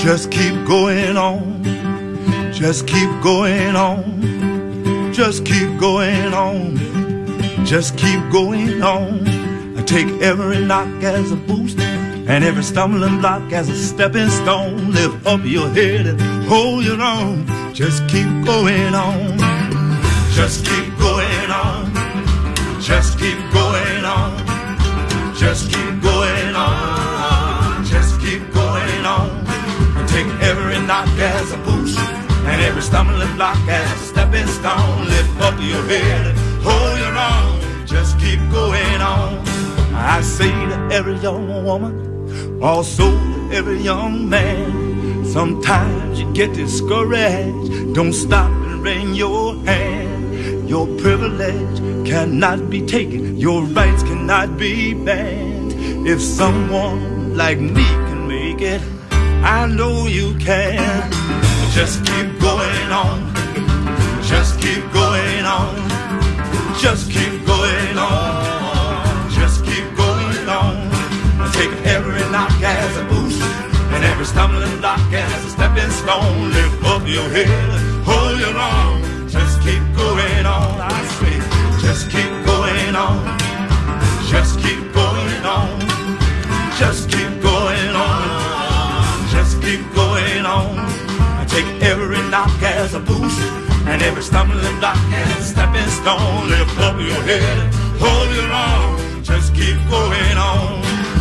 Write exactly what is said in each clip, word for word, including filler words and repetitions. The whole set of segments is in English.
Just keep going on. Just keep going on. Just keep going on. Just keep going on. I take every knock as a boost and every stumbling block as a stepping stone. Lift up your head and hold your own. Just keep going on. Just keep going on. Just keep going on. Just keep going on. Just keep going on. I take every knock as a boost and every stumbling block as a stepping stone. Lift up your head and hold your own. Just keep going on. I say to every young woman, also to every young man, sometimes you get discouraged. Don't stop and wring your hand. Your privilege cannot be taken. Your rights cannot be banned. If someone like me can make it, I know you can. Just keep going on. Just keep going on. Just keep going on. Just keep going on. Take every knock as a boost and every stumbling block as a stepping stone. Lift up your head, hold your own. Just keep going on. I say, just keep going on. Just keep going on. Just keep going on. Just keep going on. I take every knock as a boost and every stumbling block as a stepping stone. Lift up your head, hold your own. Just keep going on.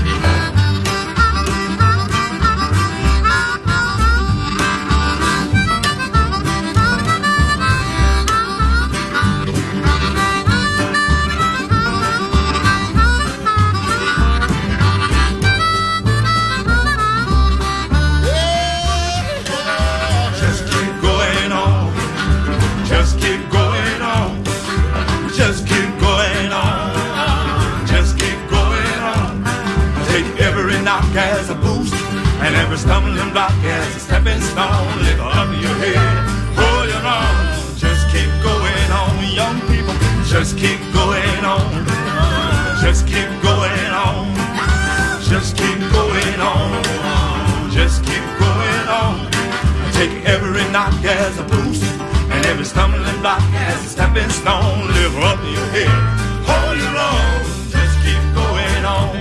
As a boost and every stumbling block as a stepping stone. Lift up your head, hold your own. Just keep going on, young people. Just keep going on. Just keep going on. Just keep going on. Just keep going on. Take every knock as a boost and every stumbling block as a stepping stone. Lift up your head, hold your own. Just keep going on.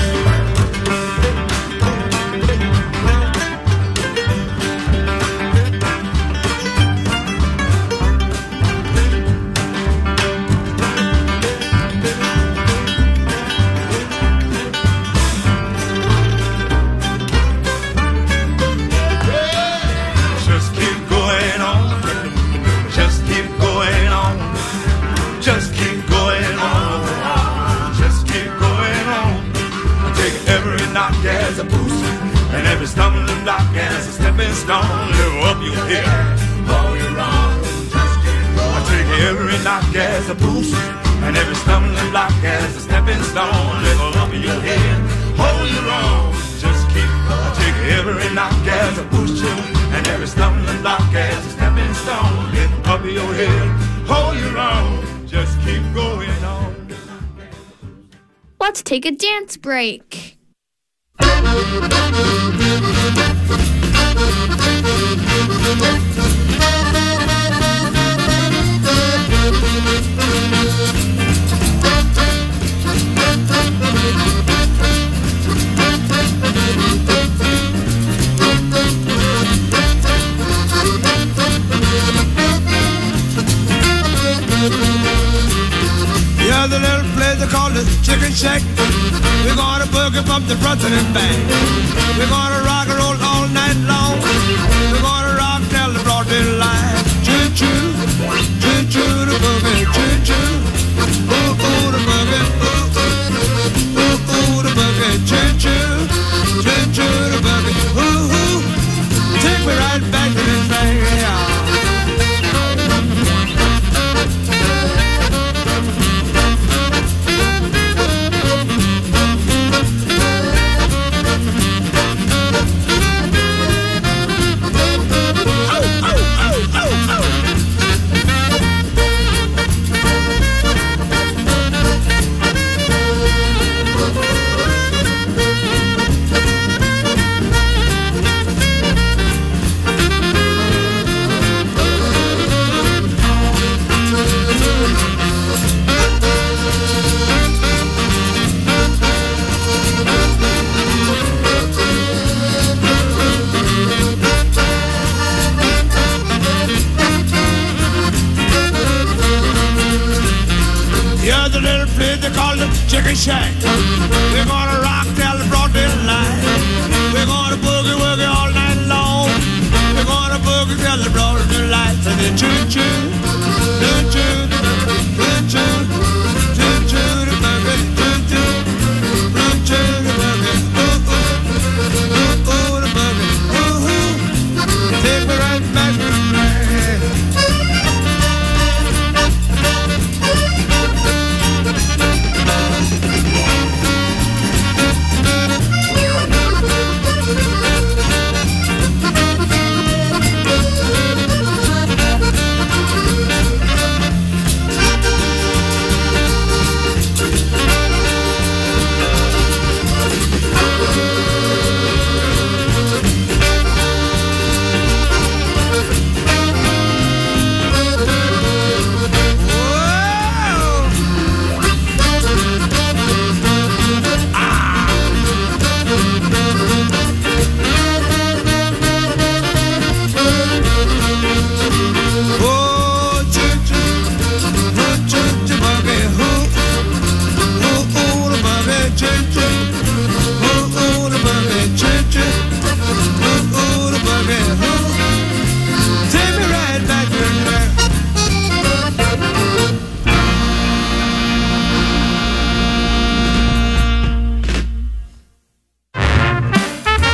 As a boost and every stumbling block as a stepping stone. Lift up your head, hold your own. Just keep going. I take every knock as a boost and every stumbling block as a stepping stone. Lift up your head, hold your own. Just keep going. I take every knock as a boost and every stumbling block as a stepping stone. Lift up your head, hold your own. Just keep going on. Let's take a dance break. Yeah, the little place they call the Chicken Shack. We're gonna boogie from the front and back. We're gonna rock and roll all night long. We're gonna rock till the broad daylight. Choo choo,